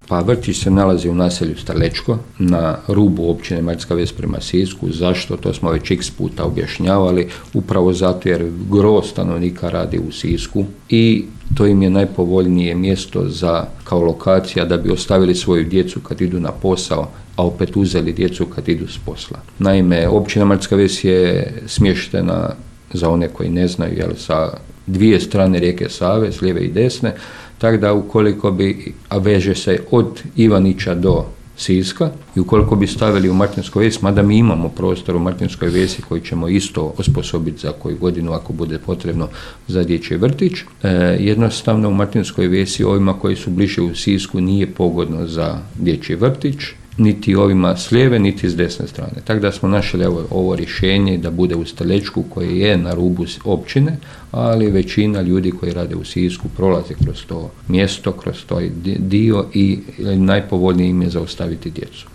Pa vrtić se nalazi u naselju Starlečko, na rubu općine Marinska Ves prema Sisku. Zašto? To smo već x puta objašnjavali. Upravo zato jer gro stanovnika radi u Sisku i to im je najpovoljnije mjesto kao lokacija da bi ostavili svoju djecu kad idu na posao, a opet uzeli djecu kad idu s posla. Naime, općina Marinska Ves je smještena, za one koji ne znaju, sa dvije strane rijeke Save, s lijeve i desne, tako da ukoliko bi, a veže se od Ivanića do Siska, i ukoliko bi stavili u Martinskoj Ves, mada mi imamo prostor u Martinskoj Vesi koji ćemo isto osposobiti za koju godinu ako bude potrebno za dječji vrtić, jednostavno u Martinskoj Vesi ovima koji su bliže u Sisku nije pogodno za dječji vrtić, niti ovima s lijeve, niti s desne strane. Tako da smo našli ovo rješenje da bude u Starlečku koje je na rubu općine, ali većina ljudi koji rade u Sisku prolaze kroz to mjesto, kroz taj dio i najpovoljnije im je zaustaviti djecu.